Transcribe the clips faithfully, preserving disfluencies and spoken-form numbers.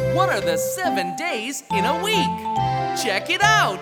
What are the seven days in a week? Check it out!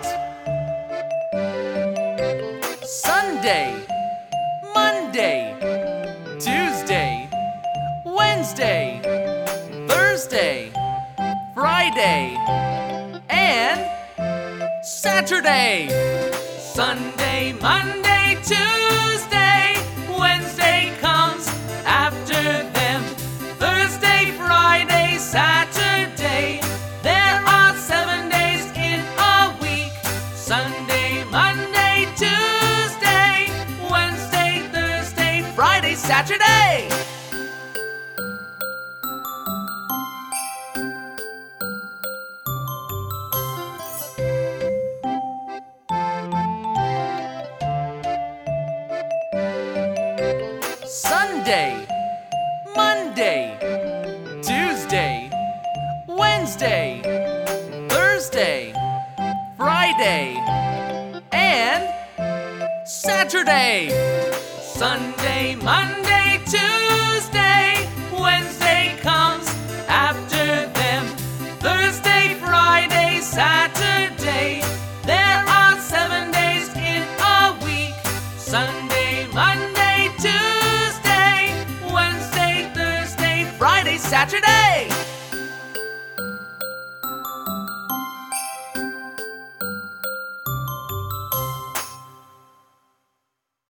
Sunday, Monday, Tuesday, Wednesday, Thursday, Friday, and Saturday. Sunday, Monday, Tuesday, Wednesday comes after them. Thursday, Friday, Saturday. There are seven days in a week. Sunday, Monday, Tuesday, Wednesday, Thursday, Friday, Saturday. Sunday, Monday, Tuesday, Wednesday, Thursday, Friday, and Saturday. Sunday, Monday, Tuesday, Wednesday comes after them. Thursday, Friday, Saturday. There are seven days in a week. Sunday, Monday, Tuesday, Wednesday, Thursday, Friday, Saturday.